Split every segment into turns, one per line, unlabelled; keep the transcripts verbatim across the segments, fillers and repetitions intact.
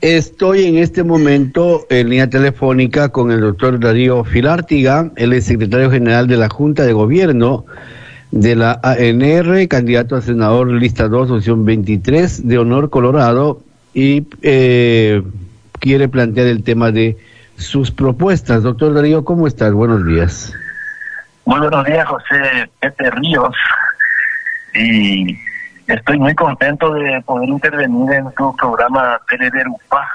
Estoy en este momento en línea telefónica con el doctor Darío Filártiga, él es secretario general de la Junta de Gobierno de la A N R, candidato a senador lista dos, opción veintitrés de Honor Colorado, y eh, quiere plantear el tema de sus propuestas. Doctor Darío, ¿cómo estás? Buenos días.
Muy buenos días, José Pepe Ríos, y estoy muy contento de poder intervenir en tu programa Tele de Urupá.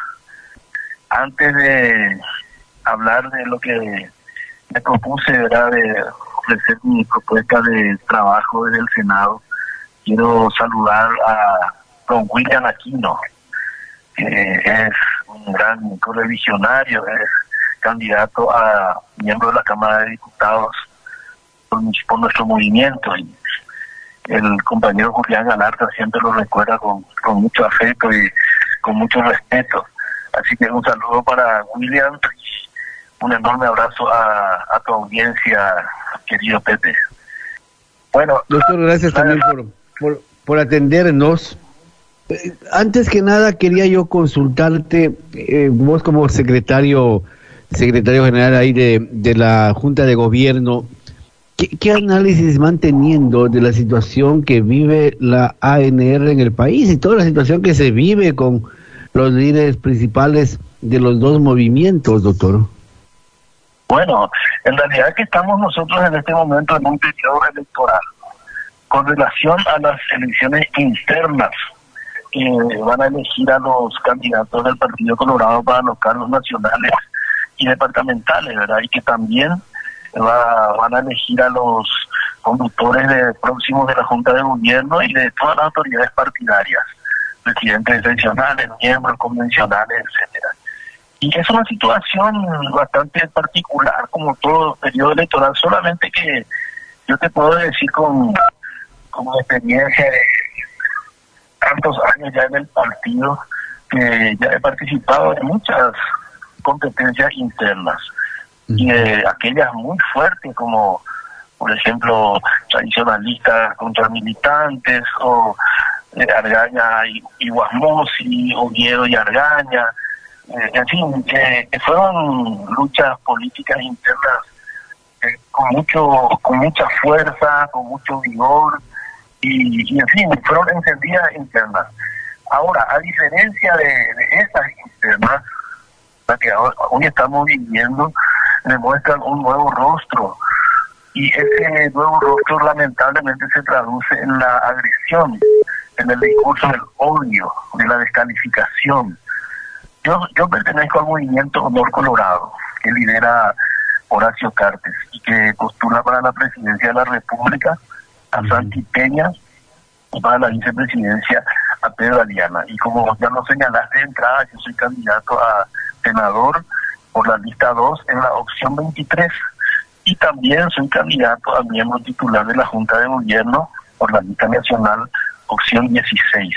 Antes de hablar de lo que me propuse, ¿verdad?, de ofrecer mi propuesta de trabajo desde el Senado, quiero saludar a don William Aquino, que es un gran correligionario, es candidato a miembro de la Cámara de Diputados por, por nuestro movimiento, y el compañero Julián Galarza siempre lo recuerda con, con mucho afecto y con mucho respeto. Así que un saludo para William, un enorme abrazo a, a tu audiencia, querido Pepe. Bueno,
doctor, gracias la, también por, por, por atendernos. Eh, antes que nada quería yo consultarte, eh, vos como secretario secretario general ahí de, de la Junta de Gobierno, ¿Qué, ¿Qué análisis van teniendo de la situación que vive la A N R en el país y toda la situación que se vive con los líderes principales de los dos movimientos, doctor?
Bueno, en realidad que estamos nosotros en este momento en un periodo electoral. Con relación a las elecciones internas que van a elegir a los candidatos del Partido Colorado para los cargos nacionales y departamentales, ¿verdad? Y que también Va, van a elegir a los conductores de, próximos de la Junta de Gobierno y de todas las autoridades partidarias, presidentes seccionales, miembros convencionales, etcétera. Y es una situación bastante particular, como todo periodo electoral, solamente que yo te puedo decir con, con experiencia de tantos años ya en el partido, que ya he participado en muchas competencias internas, y de aquellas muy fuertes como, por ejemplo, tradicionalistas contra militantes, o eh, Argaña y, y Guasmosi, Oviedo y Argaña, eh, en fin, que, que fueron luchas políticas internas eh, con mucho con mucha fuerza, con mucho vigor, y, y en fin, fueron encendidas internas. Ahora, a diferencia de, de esas internas, la que ahora, hoy estamos viviendo, demuestran un nuevo rostro, y ese nuevo rostro lamentablemente se traduce en la agresión, en el discurso del odio, de la descalificación. Yo yo pertenezco al movimiento Honor Colorado, que lidera Horacio Cartes y que postula para la presidencia de la República a Santi Peña y para la vicepresidencia a Pedro Aliana. Y como ya lo señalaste de entrada, yo soy candidato a senador por la lista dos en la opción veintitrés, y también soy candidato a miembro titular de la Junta de Gobierno por la lista nacional opción dieciséis.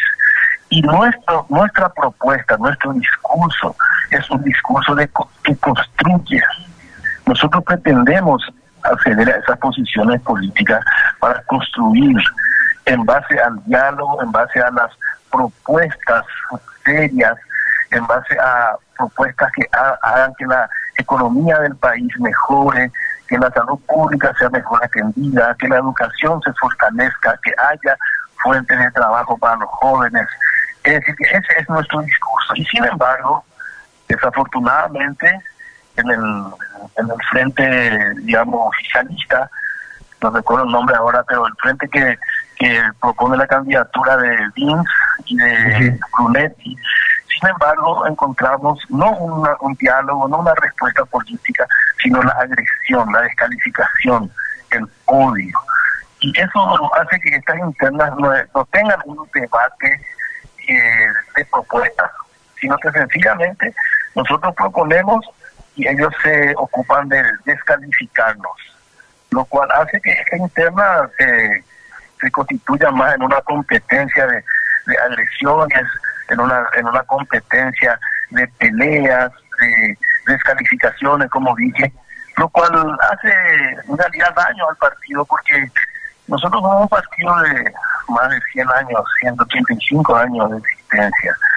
Y nuestro, nuestra propuesta, nuestro discurso es un discurso de, que construye. Nosotros pretendemos acceder a esas posiciones políticas para construir en base al diálogo, en base a las propuestas serias, en base a propuestas que ha, hagan que la economía del país mejore, que la salud pública sea mejor atendida, que la educación se fortalezca, que haya fuentes de trabajo para los jóvenes. Es decir, que ese es nuestro discurso. Y sin embargo, desafortunadamente, en el, en el frente, digamos, oficialista, no recuerdo el nombre ahora, pero el frente que, que propone la candidatura de Vince y de Brunetti, sin embargo, encontramos no una, un diálogo, no una respuesta política, sino la agresión, la descalificación, el odio. Y eso hace que estas internas no, no tengan un debate eh, de propuestas, sino que sencillamente nosotros proponemos y ellos se ocupan de descalificarnos, lo cual hace que esta interna se, se constituya más en una competencia de, de agresiones, en una en una competencia de peleas, de descalificaciones, como dije, lo cual hace en realidad daño al partido, porque nosotros somos un partido de más de cien años, ciento treinta y cinco años de existencia,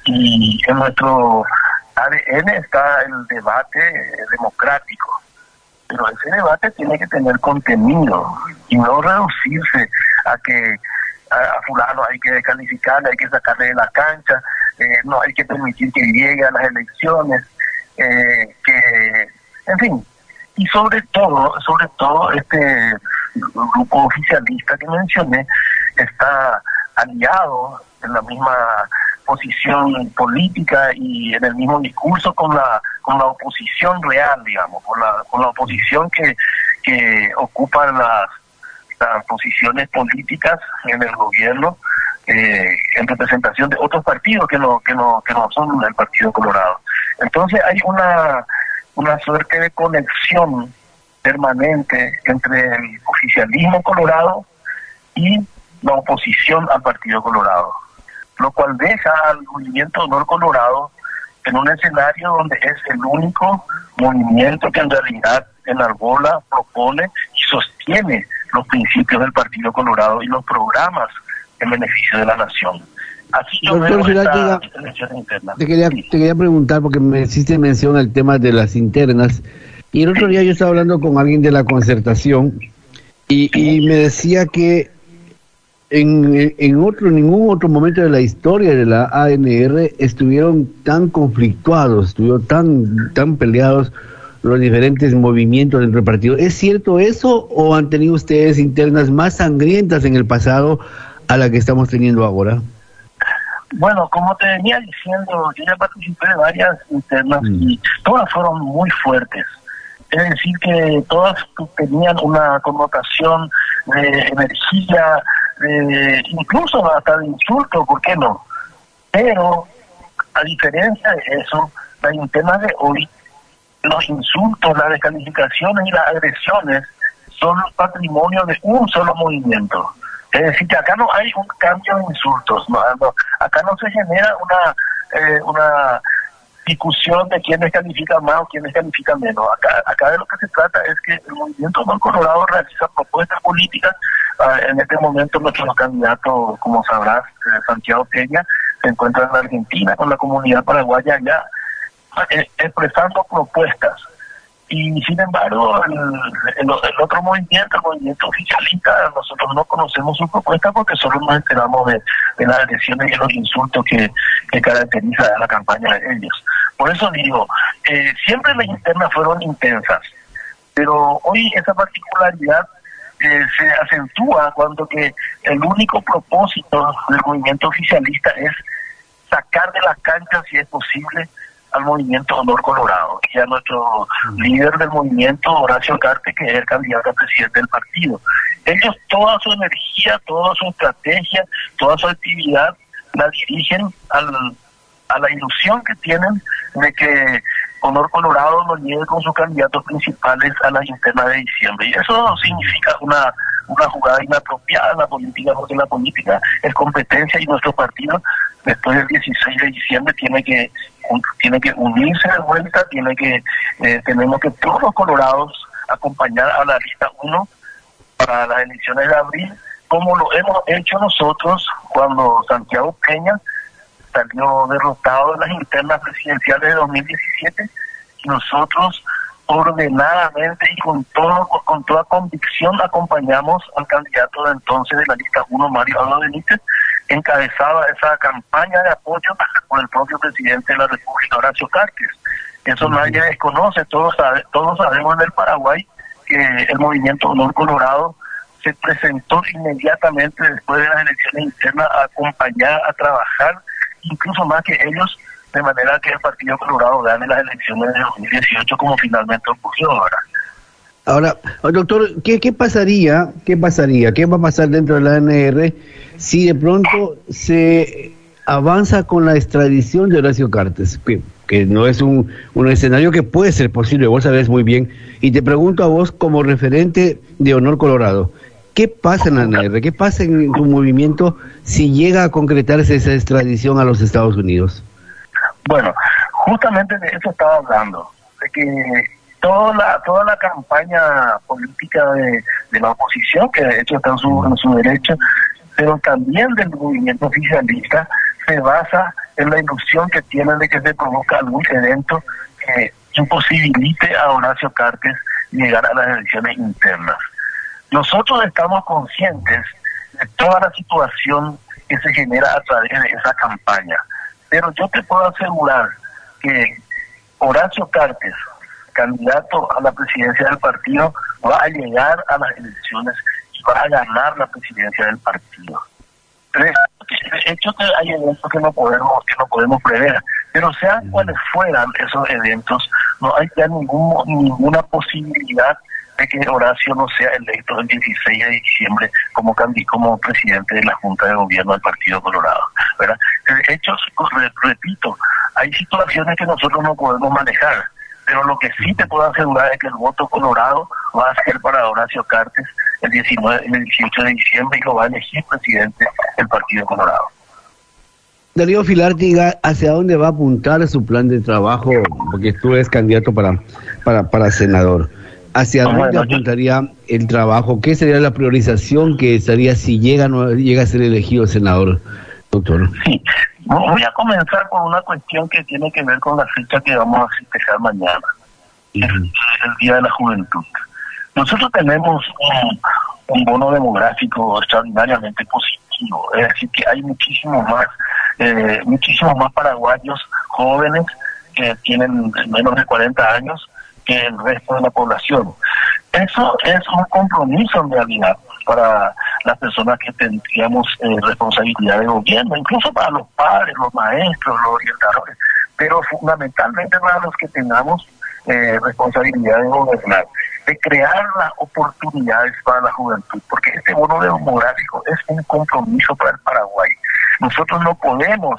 y en nuestro A D N está el debate democrático, pero ese debate tiene que tener contenido y no reducirse a que a, a fulano hay que descalificarle, hay que sacarle de la cancha, eh, no hay que permitir que llegue a las elecciones, eh, que, en fin, y sobre todo, sobre todo este grupo oficialista que mencioné está aliado en la misma posición política y en el mismo discurso con la con la oposición real, digamos, con la con la oposición que que ocupa las, las posiciones políticas en el gobierno, eh, en representación de otros partidos que no que no que no son el Partido Colorado. Entonces hay una una suerte de conexión permanente entre el oficialismo colorado y la oposición al Partido Colorado, lo cual deja al movimiento Honor Colorado en un escenario donde es el único movimiento que en realidad enarbola, propone y sostiene los principios del Partido Colorado y los programas en beneficio de la nación. Así yo
Doctor
veo
Zúñiga,
esta elección interna.
Te quería,
Sí.
te quería preguntar, porque me hiciste mención al tema de las internas, y el otro día yo estaba hablando con alguien de la Concertación, y, y me decía que en, en otro ningún otro momento de la historia de la A N R estuvieron tan conflictuados, estuvieron tan, tan peleados los diferentes movimientos dentro del partido. ¿Es cierto eso, o han tenido ustedes internas más sangrientas en el pasado a la que estamos teniendo ahora?
Bueno, como te venía diciendo, yo ya participé de varias internas
Mm.
y todas fueron muy fuertes. Es decir, que todas tenían una connotación de energía, de, incluso hasta de insulto, ¿por qué no? Pero, a diferencia de eso, las internas de hoy, los insultos, las descalificaciones y las agresiones son patrimonio de un solo movimiento. Es decir, que acá no hay un cambio de insultos, no, no, acá no se genera una eh, una discusión de quién descalifica más o quién descalifica menos. Acá, acá de lo que se trata es que el movimiento Honor Colorado realiza propuestas políticas. Uh, en este momento nuestro candidato, como sabrás, eh, Santiago Peña, se encuentra en la Argentina con la comunidad paraguaya allá, eh, expresando propuestas. Y sin embargo, el, el, el otro movimiento, el movimiento oficialista, nosotros no conocemos su propuesta porque solo nos enteramos de, de las agresiones y los insultos que, que caracteriza a la campaña de ellos. Por eso digo, eh, siempre las internas fueron intensas, pero hoy esa particularidad eh, se acentúa cuando que el único propósito del movimiento oficialista es sacar de las canchas, si es posible, al movimiento Honor Colorado y a nuestro mm. líder del movimiento, Horacio Cartes, que es el candidato a presidente del partido. Ellos toda su energía, toda su estrategia, toda su actividad la dirigen al, a la ilusión que tienen de que Honor Colorado lo lleve con sus candidatos principales a las internas de diciembre. Y eso significa una una jugada inapropiada en la política, porque la política es competencia y nuestro partido después del dieciséis de diciembre tiene que tiene que unirse de vuelta, tiene que eh, tenemos que todos los colorados acompañar a la lista uno para las elecciones de abril, como lo hemos hecho nosotros cuando Santiago Peña salió derrotado en las internas presidenciales de dos mil diecisiete, y nosotros ordenadamente y con todo con toda convicción acompañamos al candidato de entonces de la lista uno, Mario Aldo Benítez, encabezaba esa campaña de apoyo por el propio presidente de la República, Horacio Cartes. Eso uh-huh. Nadie desconoce, todos, sabe, todos sabemos en el Paraguay que el movimiento Honor Colorado se presentó inmediatamente después de las elecciones internas a acompañar, a trabajar, incluso más que ellos, de manera que el Partido Colorado gane las elecciones de dos mil dieciocho, como finalmente ocurrió ahora.
Ahora, doctor, ¿qué, qué pasaría, qué pasaría, qué va a pasar dentro de la A N R si de pronto se avanza con la extradición de Horacio Cartes, que, que no es un, un escenario que puede ser posible, vos sabés muy bien, y te pregunto a vos como referente de Honor Colorado, ¿qué pasa en la A N R? ¿Qué pasa en tu movimiento si llega a concretarse esa extradición a los Estados Unidos?
Bueno, justamente de eso estaba hablando, de que toda la toda la campaña política de, de la oposición, que de hecho está en su, en su derecho, pero también del movimiento oficialista, se basa en la ilusión que tienen de que se produzca algún evento que imposibilite a Horacio Cartes llegar a las elecciones internas. Nosotros estamos conscientes de toda la situación que se genera a través de esa campaña, pero yo te puedo asegurar que Horacio Cartes, candidato a la presidencia del partido, va a llegar a las elecciones y va a ganar la presidencia del partido. De hecho, que hay eventos que no podemos que no podemos prever, pero sean cuales fueran esos eventos, no hay ya ningún, ninguna posibilidad de que Horacio no sea electo el dieciséis de diciembre como como presidente de la Junta de Gobierno del Partido Colorado, ¿verdad? De hecho, repito, hay situaciones que nosotros no podemos manejar, pero lo que sí te puedo asegurar es que el voto colorado va a ser para Horacio Cartes el diecinueve, el dieciocho de diciembre, y lo va a elegir presidente del Partido Colorado.
Darío Filártiga, ¿hacia dónde va a apuntar su plan de trabajo? Porque tú eres candidato para, para, para senador. ¿Hacia dónde bueno, apuntaría yo... el trabajo? ¿Qué sería la priorización que sería si llega, no, llega a ser elegido senador, doctor?
Sí, voy a comenzar con una cuestión que tiene que ver con la fecha que vamos a festejar mañana, uh-huh. el, el Día de la Juventud. Nosotros tenemos un, un bono demográfico extraordinariamente positivo, es decir, que hay muchísimos más, eh, muchísimos más paraguayos jóvenes que tienen menos de cuarenta años que el resto de la población. Eso es un compromiso en realidad para las personas que tendríamos eh, responsabilidad de gobierno, incluso para los padres, los maestros, los orientadores, pero fundamentalmente para los que tengamos eh, responsabilidad de gobernar, de crear las oportunidades para la juventud, porque este bono demográfico es un compromiso para el Paraguay. Nosotros no podemos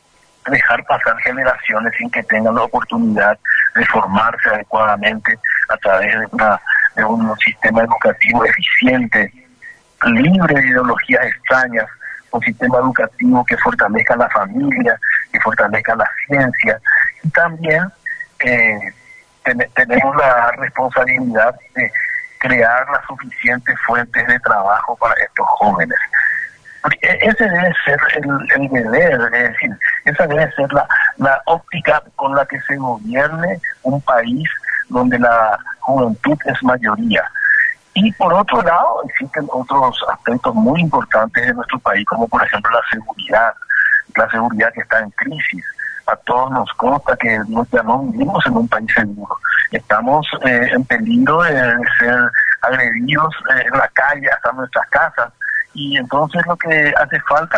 dejar pasar generaciones sin que tengan la oportunidad de formarse adecuadamente a través de, una, de un sistema educativo eficiente, libre de ideologías extrañas, un sistema educativo que fortalezca la familia, que fortalezca la ciencia, y también eh, ten, tenemos la responsabilidad de crear las suficientes fuentes de trabajo para estos jóvenes. Porque ese debe ser el, el deber, es decir, esa debe ser la, la óptica con la que se gobierne un país donde la juventud es mayoría. Y por otro lado, existen otros aspectos muy importantes de nuestro país, como por ejemplo la seguridad, la seguridad que está en crisis. A todos nos consta que ya no vivimos en un país seguro. Estamos eh, en peligro de, de ser agredidos eh, en la calle, hasta nuestras casas. Y entonces lo que hace falta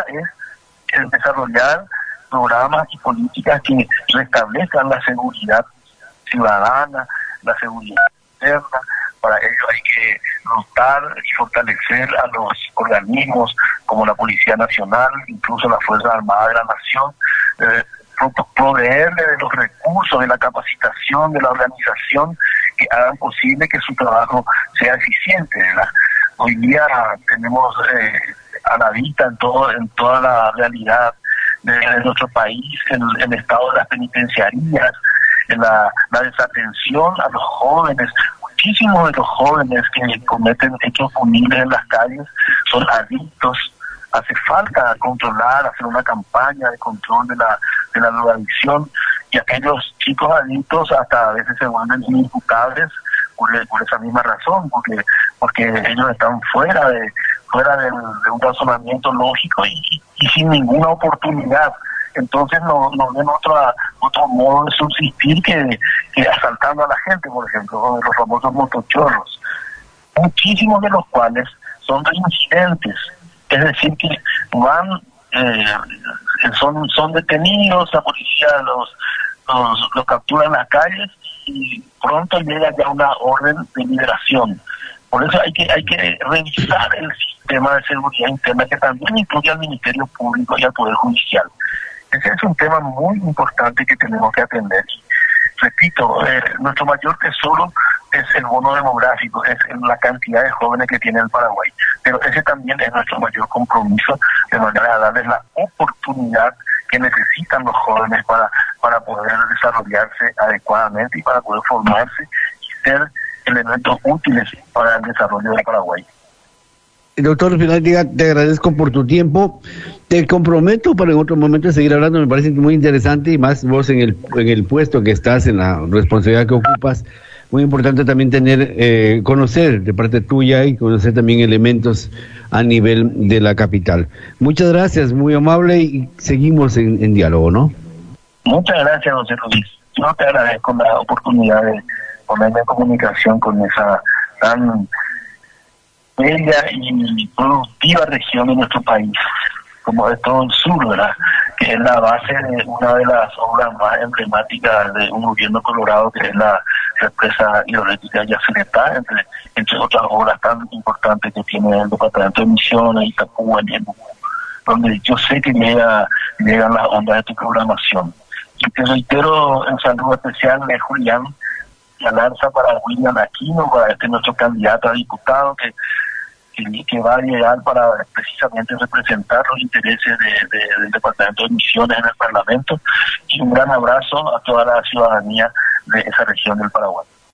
es el desarrollar programas y políticas que restablezcan la seguridad ciudadana, la seguridad interna. Para ello hay que dotar y fortalecer a los organismos como la Policía Nacional, incluso la Fuerza Armada de la Nación, eh, proveerle de los recursos, de la capacitación, de la organización que hagan posible que su trabajo sea eficiente, ¿verdad? Hoy día tenemos eh, a la vista en todo en toda la realidad de, de nuestro país el, el estado de las penitenciarías, en la, la desatención a los jóvenes. Muchísimos de los jóvenes que cometen hechos punibles en las calles son adictos. Hace falta controlar, hacer una campaña de control de la de la drogadicción, y aquellos chicos adictos hasta a veces se vuelven inimputables por, por esa misma razón, porque porque ellos están fuera de fuera de, de un razonamiento lógico y, y sin ninguna oportunidad. Entonces no, no ven otra, otro modo de subsistir que, que asaltando a la gente, por ejemplo, con los famosos motochorros, muchísimos de los cuales son reincidentes, es decir, que van, eh, son, son detenidos, la policía los, los, los captura en las calles y pronto llega ya una orden de liberación. Por eso hay que hay que revisar el sistema de seguridad interna, que también incluye al Ministerio Público y al Poder Judicial. Ese es un tema muy importante que tenemos que atender. Repito, eh, nuestro mayor tesoro es el bono demográfico, es la cantidad de jóvenes que tiene el Paraguay, pero ese también es nuestro mayor compromiso, de manera de darles la oportunidad que necesitan los jóvenes para, para poder desarrollarse adecuadamente y para poder formarse y ser elementos útiles para el desarrollo del Paraguay.
Doctor Finaldiga, te agradezco por tu tiempo. Te comprometo para en otro momento seguir hablando. Me parece muy interesante y más vos en el en el puesto que estás, en la responsabilidad que ocupas. Muy importante también tener, eh, conocer de parte tuya y conocer también elementos a nivel de la capital. Muchas gracias, muy amable, y seguimos en, en diálogo, ¿no?
Muchas gracias, José Luis. Yo te agradezco la oportunidad de ponerme en comunicación con esa tan bella y productiva región de nuestro país, como es todo el sur, ¿verdad? Que es la base de una de las obras más emblemáticas de un gobierno colorado, que es la represa hidroeléctrica Yacyretá, entre, entre otras obras tan importantes que tiene el departamento de Misiones, Itapúa, Ñeembucú, donde yo sé que llega, llegan las ondas de tu programación. Y te reitero un saludo especial de Julián Galarza para William Aquino, para este nuestro candidato a diputado que que, que va a llegar para precisamente representar los intereses de, de, del Departamento de Misiones en el Parlamento, y un gran abrazo a toda la ciudadanía de esa región del Paraguay.